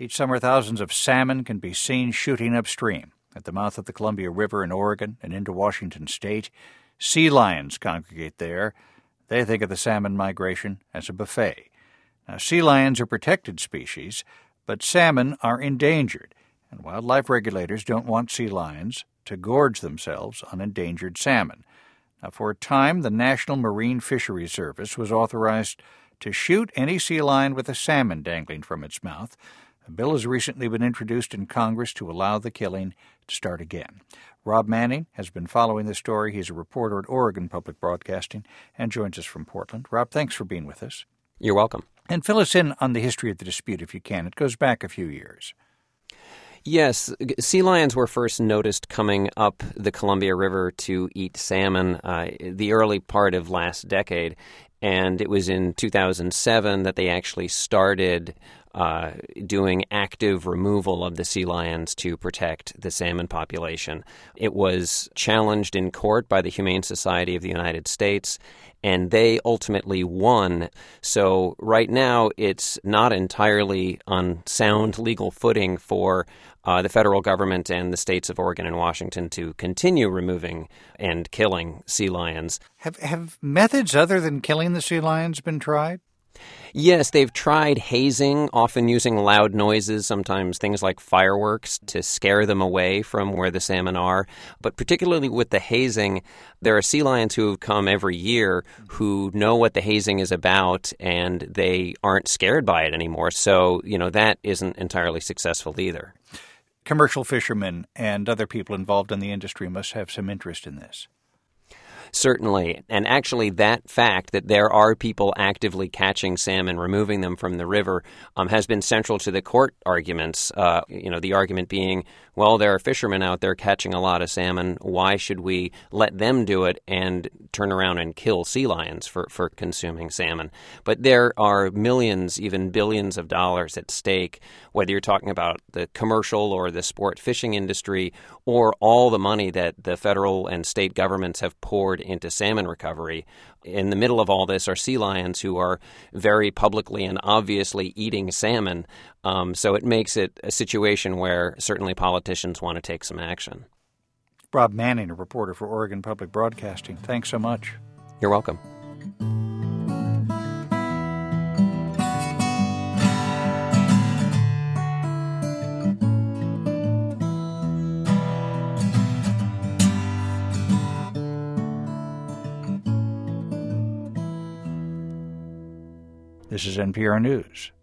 Each summer, thousands of salmon can be seen shooting upstream at the mouth of the Columbia River in Oregon and into Washington state. Sea lions congregate there. They think of the salmon migration as a buffet. Now, sea lions are protected species, but salmon are endangered, and wildlife regulators don't want sea lions to gorge themselves on endangered salmon. Now, for a time, the National Marine Fisheries Service was authorized to shoot any sea lion with a salmon dangling from its mouth. A bill has recently been introduced in Congress to allow the killing to start again. Rob Manning has been following the story. He's a reporter at Oregon Public Broadcasting and joins us from Portland. Rob, thanks for being with us. You're welcome. And fill us in on the history of the dispute, if you can. It goes back a few years. Yes, sea lions were first noticed coming up the Columbia River to eat salmon the early part of last decade, and it was in 2007 that they actually started doing active removal of the sea lions to protect the salmon population. It was challenged in court by the Humane Society of the United States, and they ultimately won. So right now, it's not entirely on sound legal footing for the federal government and the states of Oregon and Washington to continue removing and killing sea lions. Have methods other than killing the sea lions been tried? Yes, they've tried hazing, often using loud noises, sometimes things like fireworks, to scare them away from where the salmon are. But particularly with the hazing, there are sea lions who have come every year who know what the hazing is about, and they aren't scared by it anymore. So, that isn't entirely successful either. Commercial fishermen and other people involved in the industry must have some interest in this. Certainly. And actually, that fact that there are people actively catching salmon, removing them from the river, has been central to the court arguments. The argument being, well, there are fishermen out there catching a lot of salmon. Why should we let them do it and turn around and kill sea lions for consuming salmon? But there are millions, even billions of dollars at stake, whether you're talking about the commercial or the sport fishing industry, or all the money that the federal and state governments have poured into salmon recovery. In the middle of all this are sea lions who are very publicly and obviously eating salmon. So it makes it a situation where certainly politicians want to take some action. Rob Manning, a reporter for Oregon Public Broadcasting. Thanks so much. You're welcome. This is NPR News.